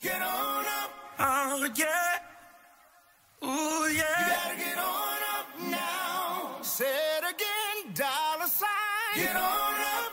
Get on up. Oh, yeah. Ooh, yeah. You gotta get on up now. Say it again, dollar sign. Get on up.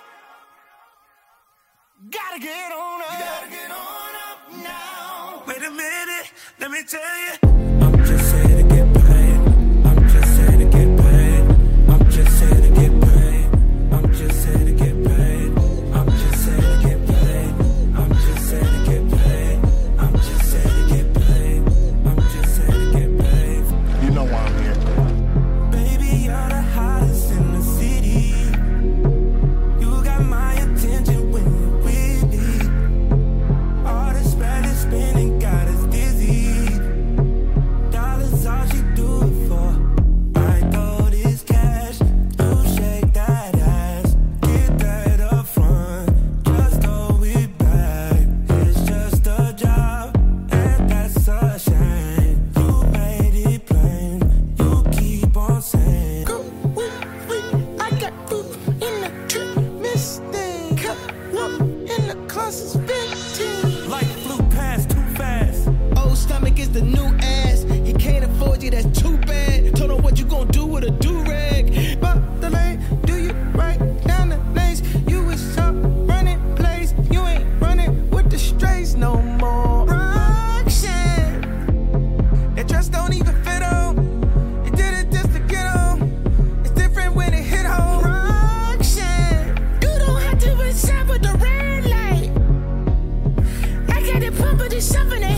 Gotta get on up. You gotta get on up now. Wait a minute, let me tell you. I'm just here to get paid. I'm just here to get paid. I'm just here to get paid. I'm just here to get paid. I'm just here to get paid. I'm just here to get paid. I'm just here to get paid. I'm just here to get paid. You know why I'm here. Baby, you're the hottest in the city. You got my attention when you're with me. All this Spanish spinning got us dizzy. Dollars all she do it for. I throw this cash, you shake that ass. Get that up front, just throw it back. It's just a job, and that's a shame. You made it plain, you keep on saying. Go with me, I got food in the trip, Mustang. Cup up in the closet's 15. Life flew past too fast. Old stomach is the new ass. He can't afford you, that's too bad. Told him what you gon' do with a do-rag. But the lane, do you right down the lanes? You was up running plays. You ain't running with the strays no more. Roxanne, that dress don't even fit on. You did it just to get on. It's different when it hit home. Roxanne, you don't have to reach out with the red light. I got it pumping this something.